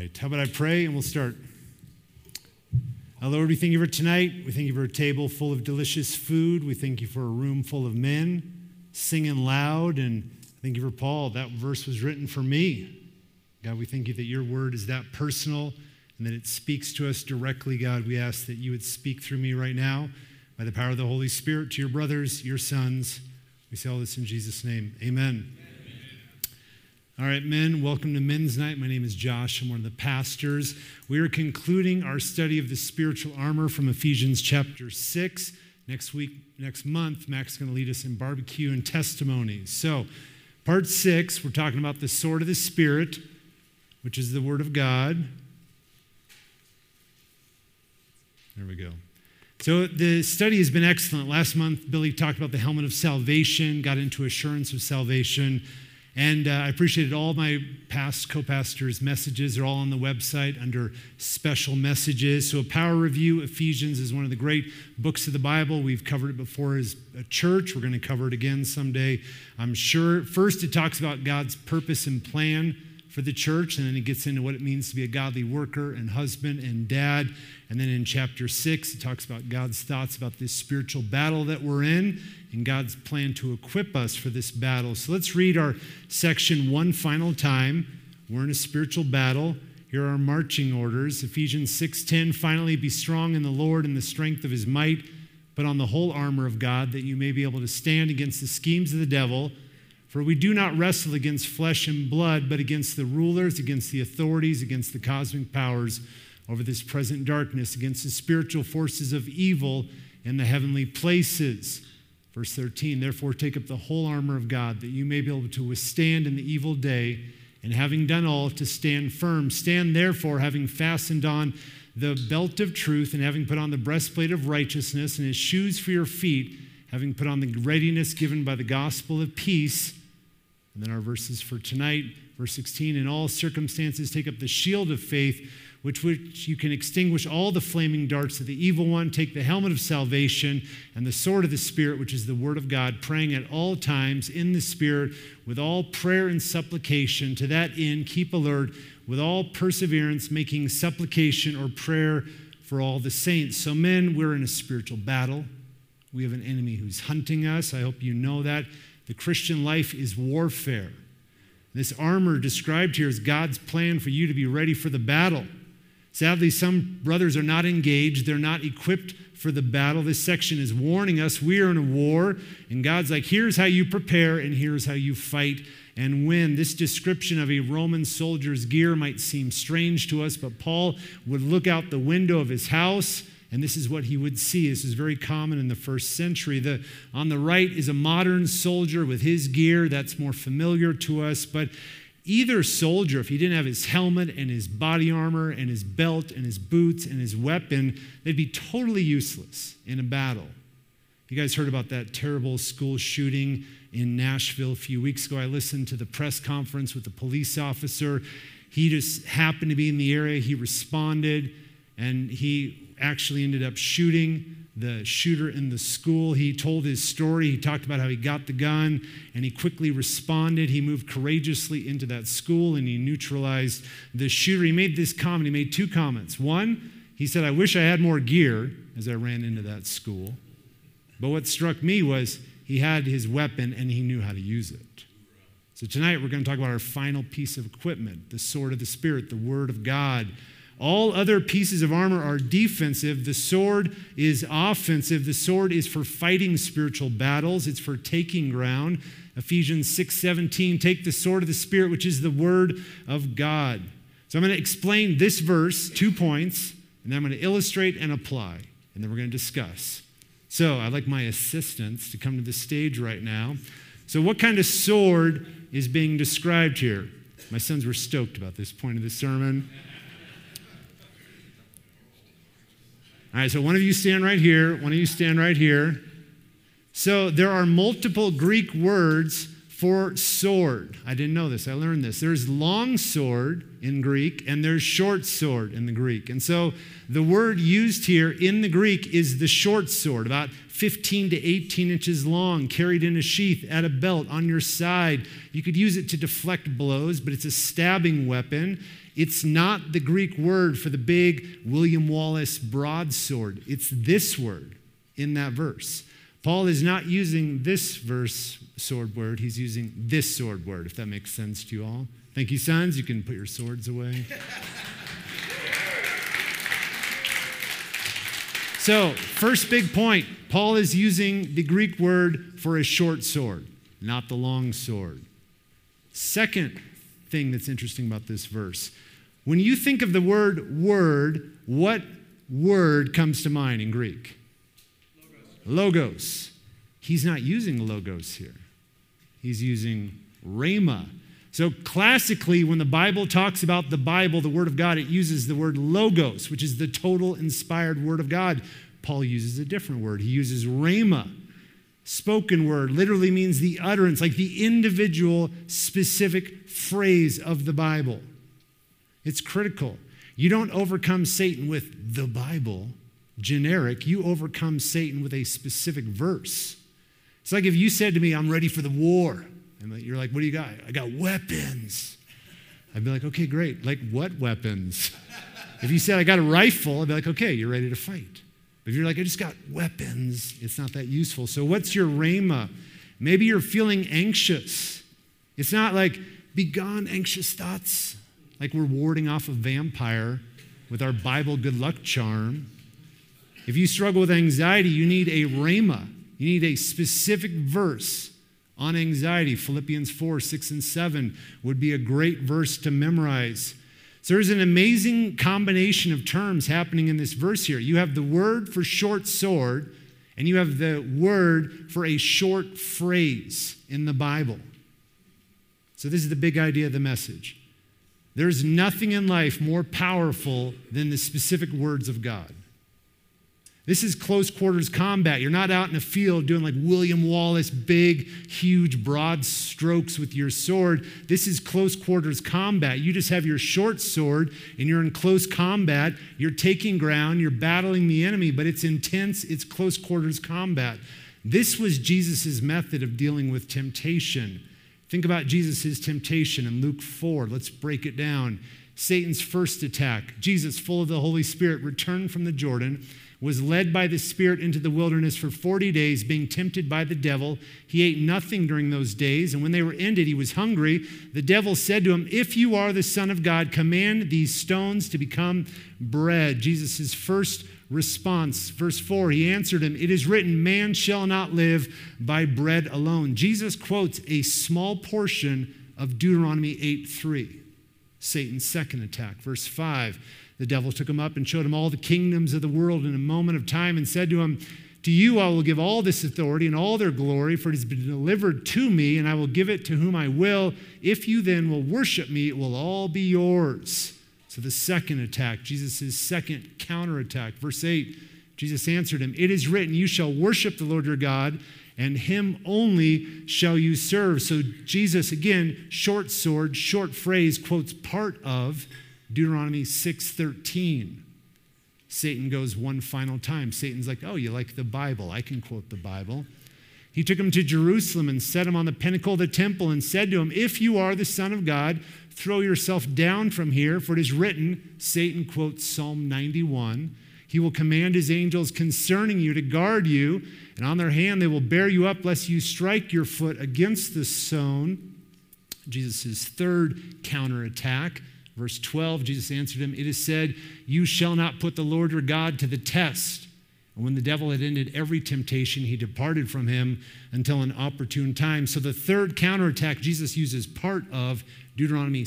right, how about I pray and we'll start. Lord, we thank you for tonight. We thank you for a table full of delicious food. We thank you for a room full of men singing loud. And thank you for Paul. That verse was written for me. God, we thank you that your word is that personal and that it speaks to us directly. God, we ask that you would speak through me right now by the power of the Holy Spirit to your brothers, your sons. We say all this in Jesus' name. Amen. All right, men, welcome to Men's Night. My name is Josh. I'm one of the pastors. We are concluding our study of the spiritual armor from Ephesians chapter 6. Next month, Mac's going to lead us in barbecue and testimonies. So, part 6, we're talking about the sword of the Spirit, which is the Word of God. There we go. So the study has been excellent. Last month, Billy talked about the helmet of salvation, got into assurance of salvation. And I appreciated all my past co-pastors' messages. They're all on the website under special messages. So a power review, Ephesians is one of the great books of the Bible. We've covered it before as a church. We're going to cover it again someday, I'm sure. First, it talks about God's purpose and plan for the church, and then it gets into what it means to be a godly worker and husband and dad. And then in chapter 6, it talks about God's thoughts about this spiritual battle that we're in and God's plan to equip us for this battle. So let's read our section one final time. We're in a spiritual battle. Here are our marching orders. Ephesians 6:10, finally be strong in the Lord and the strength of his might. Put on the whole armor of God that you may be able to stand against the schemes of the devil. For we do not wrestle against flesh and blood, but against the rulers, against the authorities, against the cosmic powers over this present darkness, against the spiritual forces of evil in the heavenly places. Verse 13, therefore take up the whole armor of God, that you may be able to withstand in the evil day, and having done all, to stand firm. Stand therefore, having fastened on the belt of truth, and having put on the breastplate of righteousness, and his shoes for your feet, having put on the readiness given by the gospel of peace. And then our verses for tonight, verse 16, in all circumstances take up the shield of faith, which you can extinguish all the flaming darts of the evil one. Take the helmet of salvation and the sword of the Spirit, which is the word of God, praying at all times in the Spirit with all prayer and supplication. To that end, keep alert with all perseverance, making supplication or prayer for all the saints. So men, we're in a spiritual battle. We have an enemy who's hunting us. I hope you know that. The Christian life is warfare. This armor described here is God's plan for you to be ready for the battle. Sadly, some brothers are not engaged. They're not equipped for the battle. This section is warning us we are in a war, and God's like, here's how you prepare, and here's how you fight and win. This description of a Roman soldier's gear might seem strange to us, but Paul would look out the window of his house, and this is what he would see. This is very common in the first century. On the right is a modern soldier with his gear. That's more familiar to us, but either soldier, if he didn't have his helmet and his body armor and his belt and his boots and his weapon, they'd be totally useless in a battle. You guys heard about that terrible school shooting in Nashville a few weeks ago. I listened to the press conference with the police officer. He just happened to be in the area. He responded, and he actually ended up shooting the shooter in the school. He told his story. He talked about how he got the gun, and he quickly responded. He moved courageously into that school, and he neutralized the shooter. He made this comment. He made two comments. One, he said, I wish I had more gear as I ran into that school. But what struck me was he had his weapon, and he knew how to use it. So tonight we're going to talk about our final piece of equipment, the sword of the Spirit, the Word of God. All other pieces of armor are defensive. The sword is offensive. The sword is for fighting spiritual battles. It's for taking ground. Ephesians 6:17, take the sword of the Spirit, which is the word of God. So I'm going to explain this verse, 2 points, and then I'm going to illustrate and apply, and then we're going to discuss. So I'd like my assistants to come to the stage right now. So what kind of sword is being described here? My sons were stoked about this point of the sermon. All right, so one of you stand right here. One of you stand right here. So there are multiple Greek words for sword. I didn't know this. I learned this. There's long sword in Greek and there's short sword in the Greek. And so the word used here in the Greek is the short sword, about 15 to 18 inches long, carried in a sheath at a belt on your side. You could use it to deflect blows, but it's a stabbing weapon. It's not the Greek word for the big William Wallace broadsword. It's this word in that verse. Paul is not using this verse sword word. He's using this sword word, if that makes sense to you all. Thank you, sons. You can put your swords away. So, first big point, Paul is using the Greek word for a short sword, not the long sword. Second thing that's interesting about this verse, when you think of the word, what word comes to mind in Greek? Logos. He's not using logos here. He's using rhema. So classically, when the Bible talks about the Bible, the Word of God, it uses the word logos, which is the total inspired Word of God. Paul uses a different word. He uses rhema. Spoken word literally means the utterance, like the individual specific phrase of the Bible. It's critical. You don't overcome Satan with the Bible. Generic, you overcome Satan with a specific verse. It's like if you said to me, I'm ready for the war. And you're like, what do you got? I got weapons. I'd be like, okay, great. Like what weapons? If you said, I got a rifle, I'd be like, okay, you're ready to fight. But if you're like, I just got weapons, it's not that useful. So what's your rhema? Maybe you're feeling anxious. It's not like, be gone, anxious thoughts, like we're warding off a vampire with our Bible good luck charm. If you struggle with anxiety, you need a rhema. You need a specific verse on anxiety. Philippians 4, 6, and 7 would be a great verse to memorize. So there's an amazing combination of terms happening in this verse here. You have the word for short sword, and you have the word for a short phrase in the Bible. So this is the big idea of the message. There's nothing in life more powerful than the specific words of God. This is close quarters combat. You're not out in a field doing like William Wallace, big, huge, broad strokes with your sword. This is close quarters combat. You just have your short sword and you're in close combat. You're taking ground, you're battling the enemy, but it's intense, it's close quarters combat. This was Jesus' method of dealing with temptation. Think about Jesus' temptation in Luke 4. Let's break it down. Satan's first attack. Jesus, full of the Holy Spirit, returned from the Jordan, was led by the Spirit into the wilderness for 40 days, being tempted by the devil. He ate nothing during those days, and when they were ended, he was hungry. The devil said to him, if you are the Son of God, command these stones to become bread. Jesus' first response, verse 4, he answered him, it is written, man shall not live by bread alone. Jesus quotes a small portion of Deuteronomy 8:3, Satan's second attack. Verse 5, the devil took him up and showed him all the kingdoms of the world in a moment of time and said to him, to you I will give all this authority and all their glory, for it has been delivered to me, and I will give it to whom I will. If you then will worship me, it will all be yours. So the second attack, Jesus' second counterattack. Verse 8, Jesus answered him, it is written, you shall worship the Lord your God, and him only shall you serve. So Jesus, again, short sword, short phrase, quotes part of Deuteronomy 6:13. Satan goes one final time. Satan's like, oh, you like the Bible? I can quote the Bible. He took him to Jerusalem and set him on the pinnacle of the temple and said to him, if you are the Son of God, throw yourself down from here, for it is written, Satan quotes Psalm 91, he will command his angels concerning you to guard you, and on their hand they will bear you up lest you strike your foot against the stone. Jesus' third counterattack. Verse 12, Jesus answered him, it is said, you shall not put the Lord your God to the test. And when the devil had ended every temptation, he departed from him until an opportune time. So the third counterattack, Jesus uses part of Deuteronomy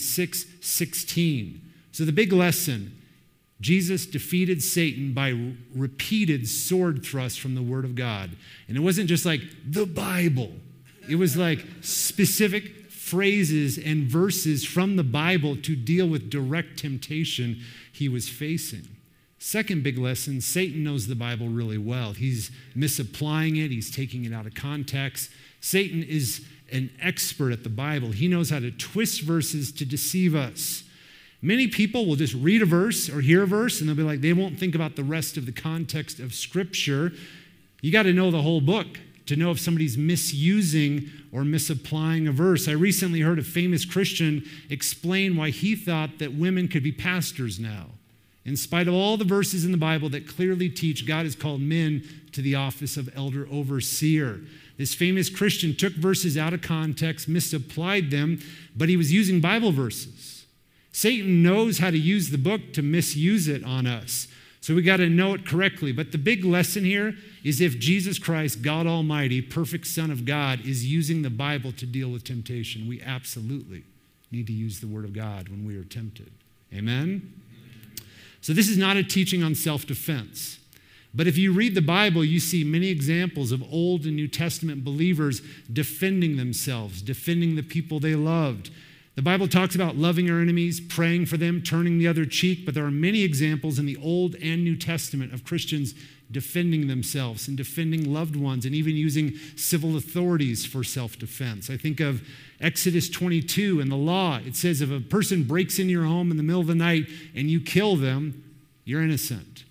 6:16. So the big lesson, Jesus defeated Satan by repeated sword thrusts from the Word of God. And it wasn't just like the Bible. It was like specific phrases and verses from the Bible to deal with direct temptation he was facing. Second big lesson, Satan knows the Bible really well. He's misapplying it. He's taking it out of context. Satan is an expert at the Bible. He knows how to twist verses to deceive us. Many people will just read a verse or hear a verse, and they'll be like, they won't think about the rest of the context of Scripture. You got to know the whole book to know if somebody's misusing or misapplying a verse. I recently heard a famous Christian explain why he thought that women could be pastors now. In spite of all the verses in the Bible that clearly teach God has called men to the office of elder overseer. This famous Christian took verses out of context, misapplied them, but he was using Bible verses. Satan knows how to use the book to misuse it on us. So we got to know it correctly. But the big lesson here is if Jesus Christ, God Almighty, perfect Son of God, is using the Bible to deal with temptation, we absolutely need to use the Word of God when we are tempted. Amen? So this is not a teaching on self-defense. But if you read the Bible, you see many examples of Old and New Testament believers defending themselves, defending the people they loved. The Bible talks about loving our enemies, praying for them, turning the other cheek, but there are many examples in the Old and New Testament of Christians defending themselves and defending loved ones and even using civil authorities for self-defense. I think of Exodus 22 and the law. It says if a person breaks into your home in the middle of the night and you kill them, you're innocent.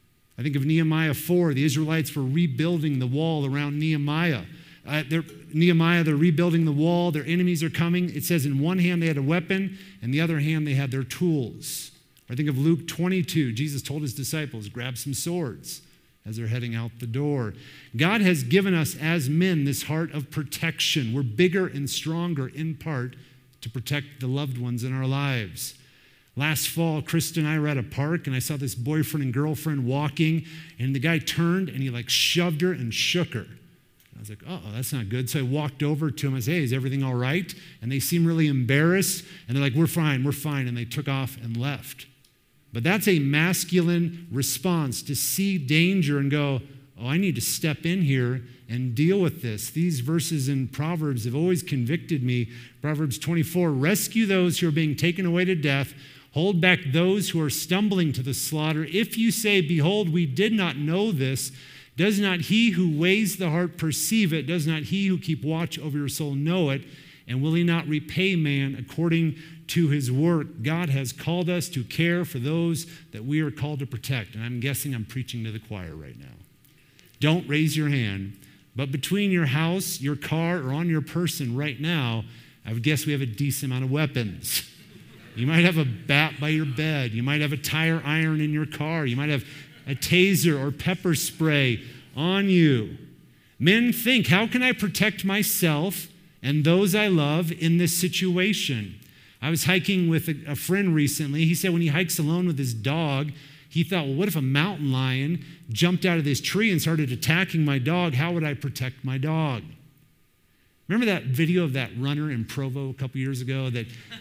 I think of Nehemiah 4. The Israelites were rebuilding the wall around Nehemiah. They're rebuilding the wall. Their enemies are coming. It says in one hand they had a weapon, and the other hand they had their tools. I think of Luke 22. Jesus told his disciples, grab some swords as they're heading out the door. God has given us as men this heart of protection. We're bigger and stronger in part to protect the loved ones in our lives. Last fall, Krista and I were at a park, and I saw this boyfriend and girlfriend walking, and the guy turned, and he shoved her and shook her. I was like, uh-oh, that's not good. So I walked over to him. I said, hey, is everything all right? And they seemed really embarrassed. And they're like, we're fine. And they took off and left. But that's a masculine response to see danger and go, oh, I need to step in here and deal with this. These verses in Proverbs have always convicted me. Proverbs 24, rescue those who are being taken away to death. Hold back those who are stumbling to the slaughter. If you say, behold, we did not know this, does not he who weighs the heart perceive it? Does not he who keep watch over your soul know it? And will he not repay man according to his work? God has called us to care for those that we are called to protect. And I'm guessing I'm preaching to the choir right now. Don't raise your hand. But between your house, your car, or on your person right now, I would guess we have a decent amount of weapons. You might have a bat by your bed. You might have a tire iron in your car. You might have a taser or pepper spray on you. Men think, how can I protect myself and those I love in this situation? I was hiking with a friend recently. He said when he hikes alone with his dog, he thought, well, what if a mountain lion jumped out of this tree and started attacking my dog? How would I protect my dog? Remember that video of that runner in Provo a couple years ago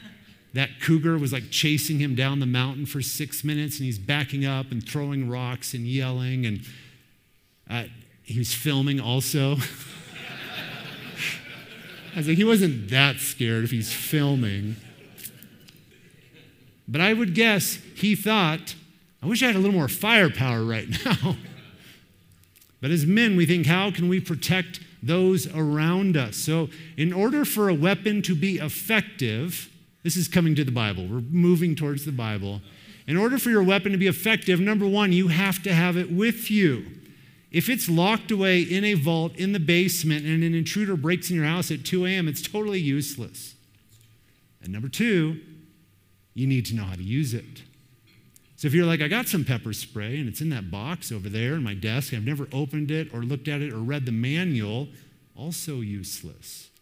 that cougar was chasing him down the mountain for 6 minutes, and he's backing up and throwing rocks and yelling, and he was filming also. I was like, he wasn't that scared if he's filming. But I would guess he thought, I wish I had a little more firepower right now. But as men, we think, how can we protect those around us? So in order for a weapon to be effective, this is coming to the Bible. We're moving towards the Bible. In order for your weapon to be effective, number one, you have to have it with you. If it's locked away in a vault in the basement and an intruder breaks in your house at 2 a.m., it's totally useless. And number two, you need to know how to use it. So if you're like, I got some pepper spray and it's in that box over there in my desk, I've never opened it or looked at it or read the manual, also useless.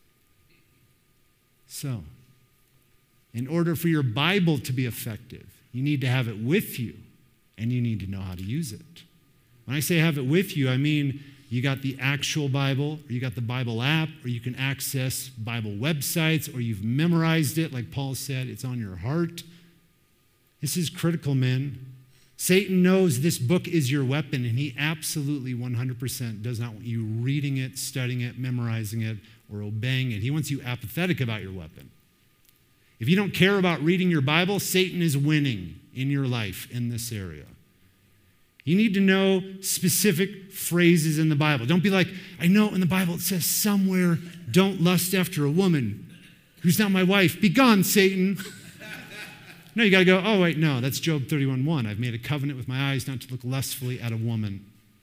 So, in order for your Bible to be effective, you need to have it with you, and you need to know how to use it. When I say have it with you, I mean you got the actual Bible, or you got the Bible app, or you can access Bible websites, or you've memorized it, like Paul said, it's on your heart. This is critical, men. Satan knows this book is your weapon, and he absolutely 100% does not want you reading it, studying it, memorizing it, or obeying it. He wants you apathetic about your weapon. If you don't care about reading your Bible, Satan is winning in your life in this area. You need to know specific phrases in the Bible. Don't be like, I know in the Bible it says somewhere, don't lust after a woman who's not my wife. Be gone, Satan. No, you got to go, oh, wait, no, that's Job 31:1. I've made a covenant with my eyes not to look lustfully at a woman.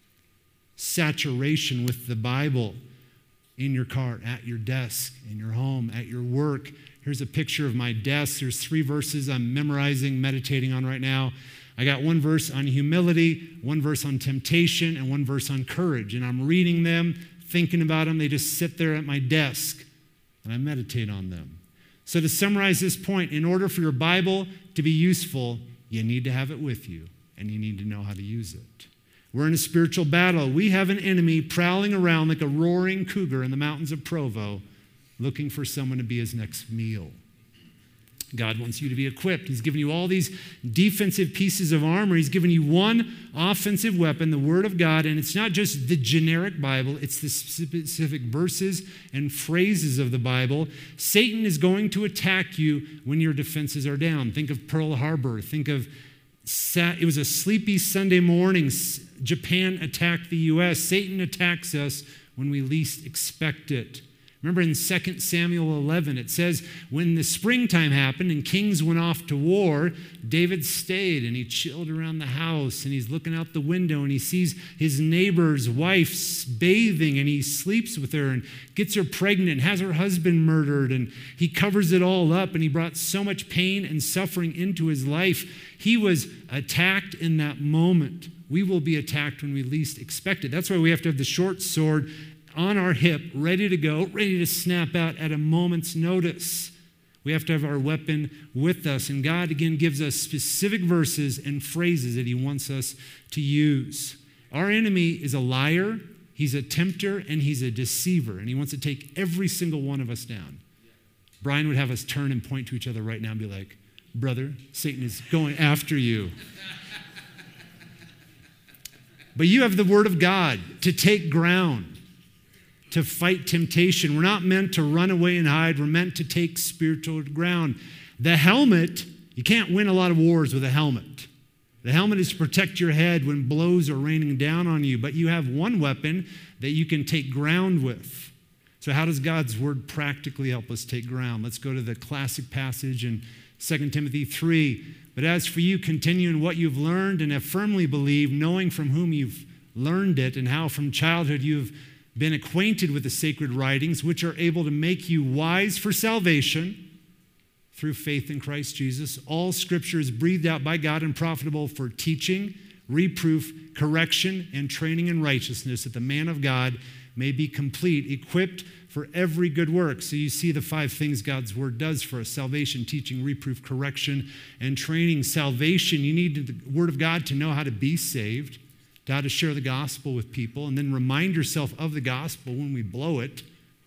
Saturation with the Bible in your car, at your desk, in your home, at your work. Here's a picture of my desk. There's 3 verses I'm memorizing, meditating on right now. I got 1 verse on humility, 1 verse on temptation, and 1 verse on courage. And I'm reading them, thinking about them. They just sit there at my desk, and I meditate on them. So to summarize this point, in order for your Bible to be useful, you need to have it with you, and you need to know how to use it. We're in a spiritual battle. We have an enemy prowling around like a roaring cougar in the mountains of Provo, looking for someone to be his next meal. God wants you to be equipped. He's given you all these defensive pieces of armor. He's given you one offensive weapon, the Word of God, and it's not just the generic Bible, it's the specific verses and phrases of the Bible. Satan is going to attack you when your defenses are down. Think of Pearl Harbor. Think of, it was a sleepy Sunday morning. Japan attacked the U.S. Satan attacks us when we least expect it. Remember in 2 Samuel 11, it says, when the springtime happened and kings went off to war, David stayed and he chilled around the house and he's looking out the window and he sees his neighbor's wife bathing and he sleeps with her and gets her pregnant and has her husband murdered, and he covers it all up, and he brought so much pain and suffering into his life. He was attacked in that moment. We will be attacked when we least expect it. That's why we have to have the short sword on our hip, ready to go, ready to snap out at a moment's notice. We have to have our weapon with us. And God, again, gives us specific verses and phrases that he wants us to use. Our enemy is a liar, he's a tempter, and he's a deceiver. And he wants to take every single one of us down. Brian would have us turn and point to each other right now and be like, brother, Satan is going after you. But you have the Word of God to take ground, to fight temptation. We're not meant to run away and hide. We're meant to take spiritual ground. The helmet, you can't win a lot of wars with a helmet. The helmet is to protect your head when blows are raining down on you, but you have one weapon that you can take ground with. So how does God's Word practically help us take ground? Let's go to the classic passage in 2 Timothy 3. But as for you, continue in what you've learned and have firmly believed, knowing from whom you've learned it and how from childhood you've been acquainted with the sacred writings, which are able to make you wise for salvation through faith in Christ Jesus. All Scripture is breathed out by God and profitable for teaching, reproof, correction, and training in righteousness, that the man of God may be complete, equipped for every good work. So you see the 5 things God's Word does for us: salvation, teaching, reproof, correction, and training. Salvation, you need the Word of God to know how to be saved, to how to share the gospel with people, and then remind yourself of the gospel when we blow it.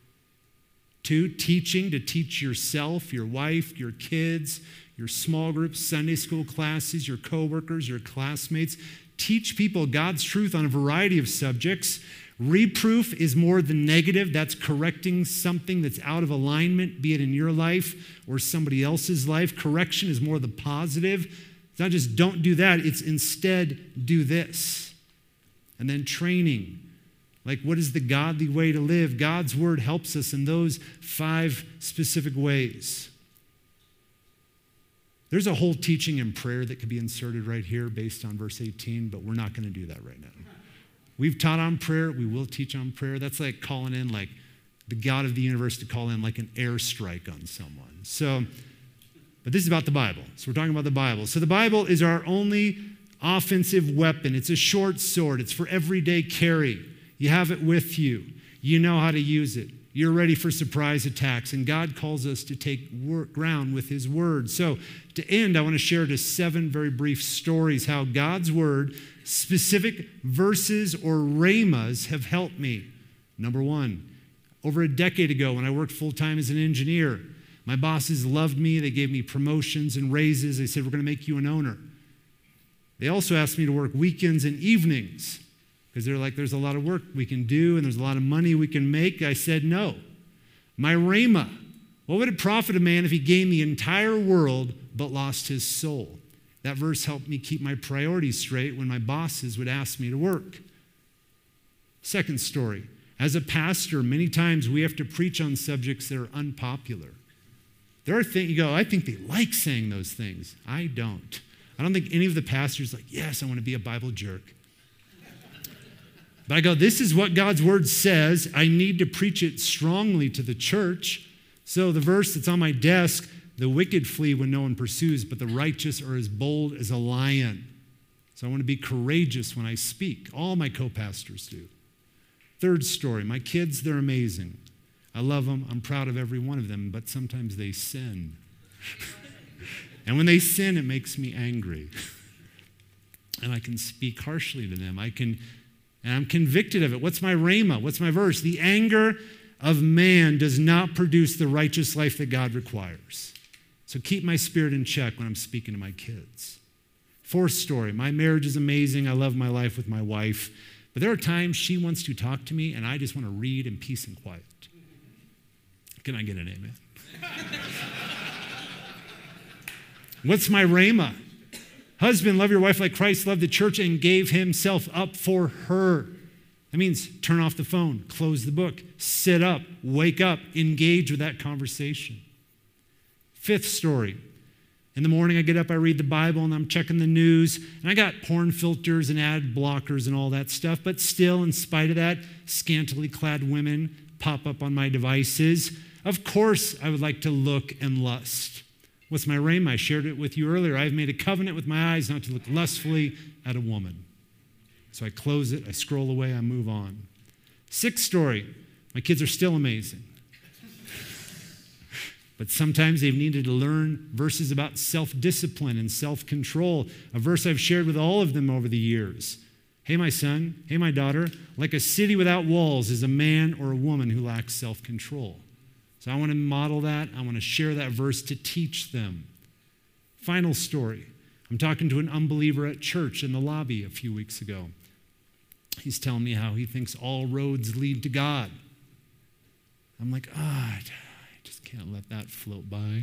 2, teaching, to teach yourself, your wife, your kids, your small groups, Sunday school classes, your coworkers, your classmates. Teach people God's truth on a variety of subjects. Reproof is more the negative. That's correcting something that's out of alignment, be it in your life or somebody else's life. Correction is more the positive. It's not just don't do that, it's instead do this. And then training. Like, what is the godly way to live? God's Word helps us in those 5 specific ways. There's a whole teaching and prayer that could be inserted right here based on verse 18, but we're not going to do that right now. We've taught on prayer. We will teach on prayer. That's like calling in like the God of the universe to call in like an airstrike on someone. So, but this is about the Bible. So we're talking about the Bible. So the Bible is our only offensive weapon. It's a short sword. It's for everyday carry. You have it with you. You know how to use it. You're ready for surprise attacks. And God calls us to take ground with his word. So to end, I want to share just 7 very brief stories how God's word, specific verses or rhemas, have helped me. Number 1, over a decade ago when I worked full-time as an engineer, my bosses loved me. They gave me promotions and raises. They said, we're going to make you an owner. They also asked me to work weekends and evenings because they're like, there's a lot of work we can do and there's a lot of money we can make. I said no. My rhema, what would it profit a man if he gained the entire world but lost his soul? That verse helped me keep my priorities straight when my bosses would ask me to work. Second story. As a pastor, many times we have to preach on subjects that are unpopular. There are things, you go, I think they like saying those things. I don't. I don't think any of the pastors like, yes, I want to be a Bible jerk. But I go, this is what God's word says. I need to preach it strongly to the church. So the verse that's on my desk, the wicked flee when no one pursues, but the righteous are as bold as a lion. So I want to be courageous when I speak. All my co-pastors do. Third story, my kids, they're amazing. I love them. I'm proud of every one of them, but sometimes they sin. And when they sin, it makes me angry. And I can speak harshly to them. And I'm convicted of it. What's my rhema? What's my verse? The anger of man does not produce the righteous life that God requires. So keep my spirit in check when I'm speaking to my kids. Fourth story, my marriage is amazing. I love my life with my wife. But there are times she wants to talk to me and I just want to read in peace and quiet. Can I get an amen? What's my rhema? Husband, love your wife like Christ loved the church and gave himself up for her. That means turn off the phone, close the book, sit up, wake up, engage with that conversation. Fifth story. In the morning, I get up, I read the Bible, and I'm checking the news, and I got porn filters and ad blockers and all that stuff, but still, in spite of that, scantily clad women pop up on my devices. Of course, I would like to look and lust. What's my rhema? I shared it with you earlier. I've made a covenant with my eyes not to look lustfully at a woman. So I close it, I scroll away, I move on. Sixth story. My kids are still amazing. But sometimes they've needed to learn verses about self-discipline and self-control, a verse I've shared with all of them over the years. Hey, my son, hey, my daughter, like a city without walls is a man or a woman who lacks self-control. So I want to model that. I want to share that verse to teach them. Final story. I'm talking to an unbeliever at church in the lobby a few weeks ago. He's telling me how he thinks all roads lead to God. I'm like, I just can't let that float by.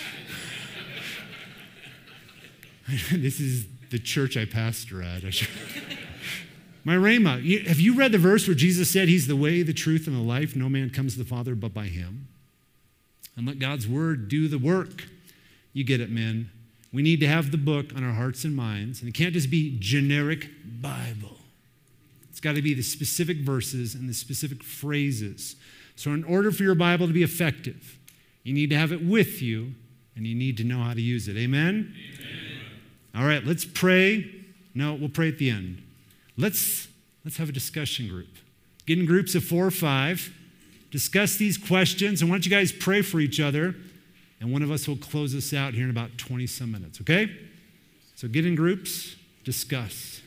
This is the church I pastor at. My rhema. Have you read the verse where Jesus said he's the way, the truth, and the life? No man comes to the Father but by him. And let God's word do the work. You get it, men. We need to have the book on our hearts and minds. And it can't just be generic Bible. It's got to be the specific verses and the specific phrases. So in order for your Bible to be effective, you need to have it with you, and you need to know how to use it. Amen? Amen. All right, let's pray. No, we'll pray at the end. Let's have a discussion group. Get in groups of 4 or 5. Discuss these questions, and why don't you guys pray for each other, and one of us will close us out here in about 20-some minutes, okay? So get in groups, discuss.